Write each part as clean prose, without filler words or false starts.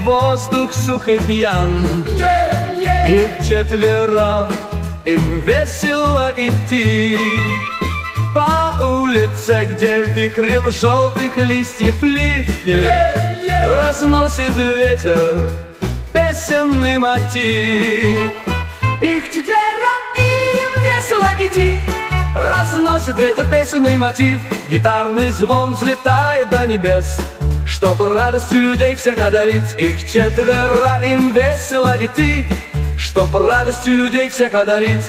воздух сух и пьян. И вчетвером им весело идти по улице, где вихрем желтых листьев листьев разносит ветер песенный мотив. Их четвером им весело идти, разносит ветер песенный мотив. Гитарный звон взлетает до небес, чтобы радостью людей всех одарить. Их четверо им весело идти, чтобы радостью людей всех одарить.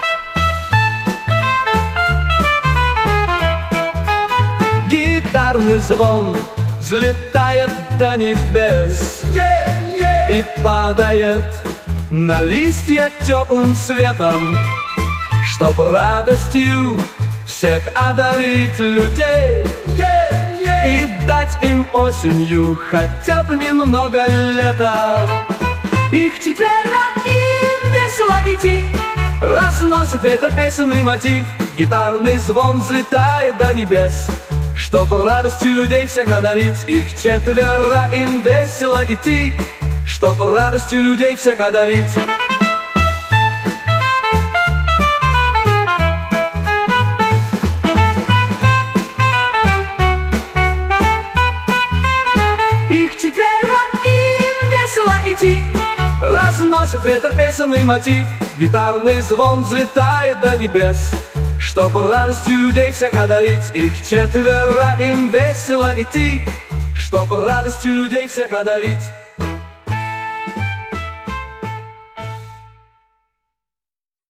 Гитарный звон взлетает до небес и падает на листья теплым светом, чтоб радостью всех одарить людей и дать им осенью хотя бы немного лета. Их четверо им весело идти, разносит ветер песенный мотив. Гитарный звон взлетает до небес, чтоб радостью людей всех одарить. Их четверо им весело идти, чтоб радостью людей всех одарить. Их четверо им весело идти, разносит ветер песенный мотив. Гитарный звон взлетает до небес, чтоб радостью людей всех одарить. Их четверо им весело идти, чтоб радостью людей всех одарить.